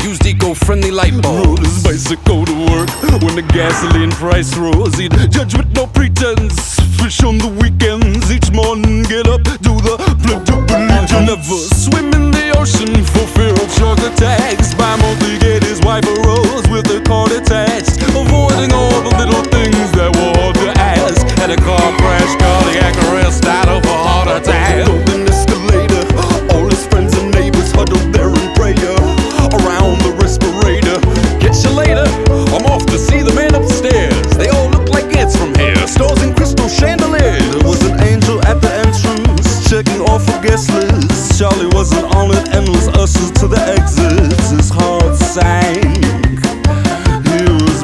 used eco-friendly light bulbs. Rode his bicycle to work when the gasoline price rose. He'd judge with no pretense, fish on the weekends. Each morning get up, do the pledge of allegiance. Never swim in the ocean for fear of shark attacks. By monthly get his wife a rose with a cord attached. Avoiding all the little things that were hard to ask. Had a car crash, cardiac arrest, died of a heart attack. Golden escalator, all his friends and neighbors huddled there in prayer around the respirator. Catch you later, I'm off to see the man upstairs. They all look like ants from here, stores and crystal chandeliers. There was an angel at the entrance, checking off a guest list. Charlie wasn't on it and was ushered to the exits. His heart sank, he was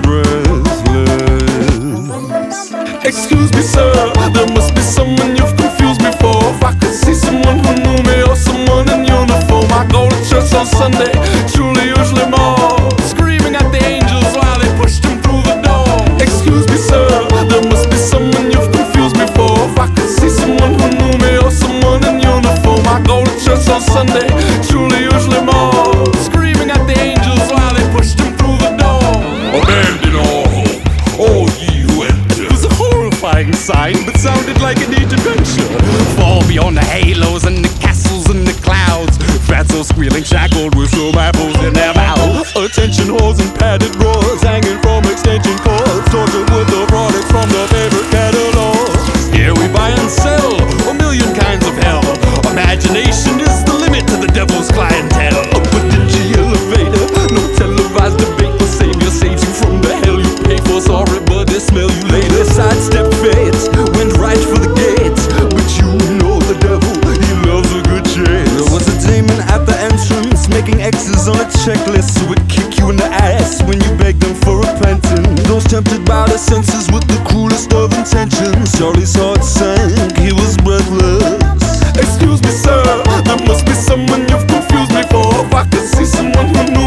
breathless. Excuse me, sir, there must be someone you've confused me for. If I could see someone who knew me or someone in uniform. I go to church on Sunday, truly usually more. Screaming at the angels while they pushed him through the door. Excuse me, sir, there must be someone you've confused me for. If I could see someone who knew me or someone in uniform. I go to church on Sunday, truly usually more. Screaming at the angels while they pushed him through the door. Abandon all ye who enter. It was a horrifying sight, but sounded like a neat adventure. Fall beyond the halos and the castles and the clouds. Fatso squealing, shackled with some apples in their mouths. Attention whores and padded drawers hanging from extension cords. Tortured with the products from the favorite catalog. Here we buy and sell a million kinds of hell. Imagination is the limit to the devil's clientele. Up a dingy elevator, no televised debate. The savior saves you from the hell you pay for. Sorry, but they smell you later. Sidestep fate, went right for the gate. But you know the devil, he loves a good chase. There was a demon at the entrance, making X's on a checklist. Who would kick you in the ass when you begged them for repentance. Those tempted by the senses with the cruelest of intentions. Charlie's heart sank, he was breathless. Excuse me, sir, there must be someone you've confused me for. If I could see someone who knew